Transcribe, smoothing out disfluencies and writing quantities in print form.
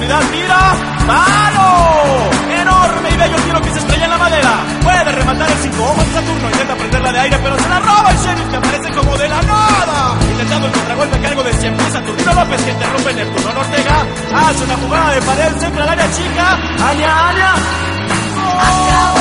profundidad, tira, ¡palo! Enorme y bello tiro que se estrella en la madera. Puede rematar el 5 ojos de Saturno, intenta prenderla de aire, pero se la roba el Sheriff, que aparece como de la nada. Intentando el contragolpe a cargo de 100 pies, Saturnino López, que interrumpe Neptuno Ortega. Hace una jugada de pared, centra al área chica. ¡Aña! Acabó.